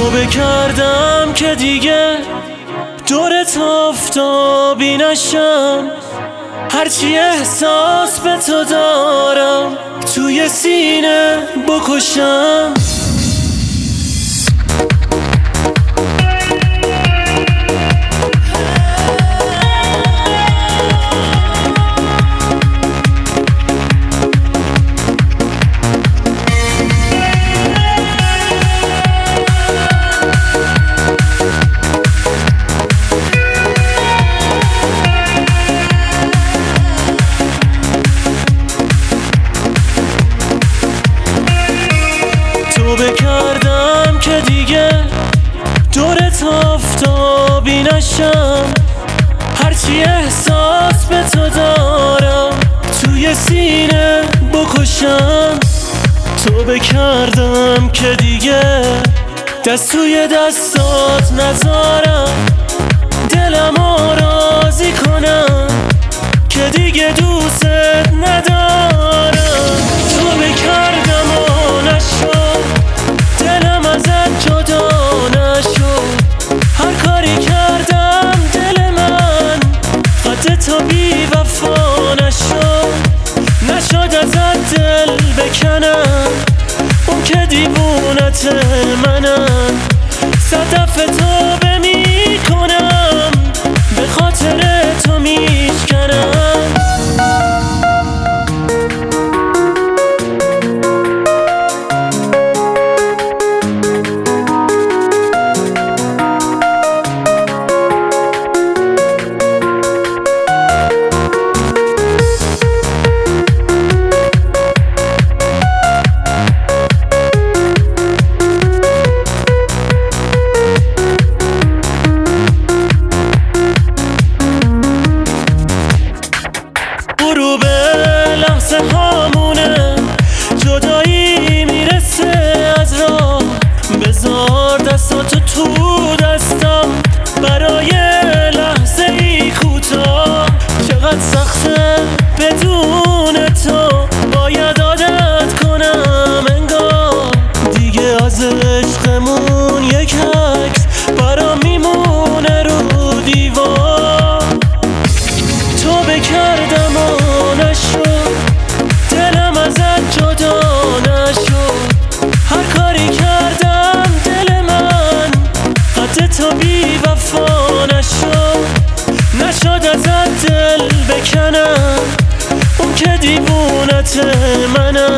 توبه کردم که دیگه دورت آفتابی نشم، هرچی احساس به تو دارم توی سینه بکشم. توبه کردم که دیگه دورت آفتابی نشم، هرچی احساس به تو دارم توی سینه بکشم. توبه کردم که دیگه دست توی دستات نذارم، دلمو راضی کنم که دیگه دوست ندارم. توبه کردم و نشد، دلم ازت جدا نشد، هر کاری کردم دل من قد تو بی وفا نشد ازت دل بکنم، اون که دیوونت منم، صدف توبه می کنم به خاطر تو میشکنم. غروب لحظه هامونه، جدایی میرسه از راه، بذار دستاتو تو دستم برای لحظه ای کوتاه. چقدر سخته بدون تو، باید عادت کنم انگار، دیگه از عشقمون یک عکس برام میمونه رو دیوار. توبه کردم و نشد، دلم ازت جدا نشد، هر کاری کردم دل من قد تو بی وفا نشد ازت دل بکنم، اون که دیوونت منم.